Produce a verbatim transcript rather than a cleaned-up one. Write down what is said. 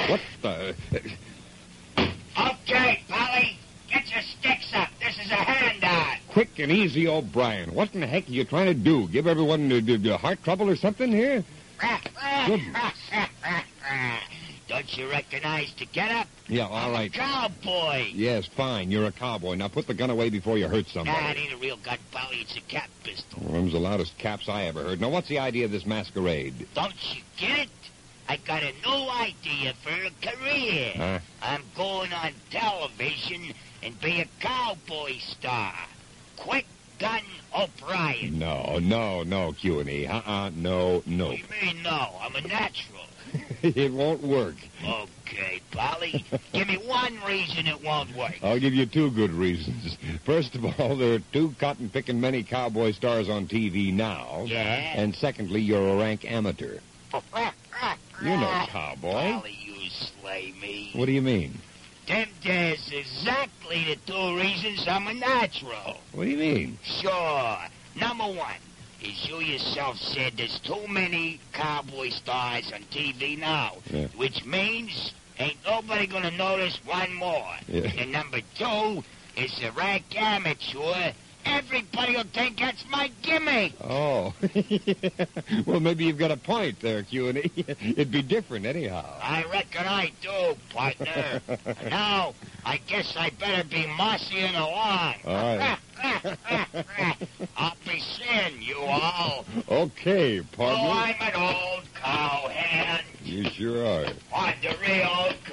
What the... Okay, Polly. Get your sticks up. This is a handout. Quick and easy, O'Brien. What in the heck are you trying to do? Give everyone uh, uh, heart trouble or something here? Don't you recognize the getup? Yeah, all I'm right. a cowboy. Yes, fine. You're a cowboy. Now put the gun away before you hurt somebody. Nah, it ain't a real gun, Polly. It's a cap pistol. Well, them's the loudest caps I ever heard. Now, what's the idea of this masquerade? Don't you get it? I got a new idea for a career. Huh? I'm going on television and be a cowboy star. Quick Gun O'Brien. No, no, no, Q and E. Uh-uh, no, no. What do you mean, no? I'm a natural. It won't work. Okay, Polly. Give me one reason it won't work. I'll give you two good reasons. First of all, there are two cotton-picking many cowboy stars on T V now. Yeah? And secondly, you're a rank amateur. You're no cowboy. Polly, you slay me. What do you mean? Them there's exactly the two reasons I'm a natural. What do you mean? Sure. Number one, as you yourself said, there's too many cowboy stars on T V now, Yeah. which means ain't nobody gonna notice one more. Yeah. And number two, is a rank amateur. Everybody will think that's my gimmick. Oh. Well, maybe you've got a point there, Q and E. It'd be different anyhow. I reckon I do, partner. Now, I guess I better be mossying along. All right. I'll be seeing you all. Okay, Oh, partner. I'm an old cowhand. You sure are. On the real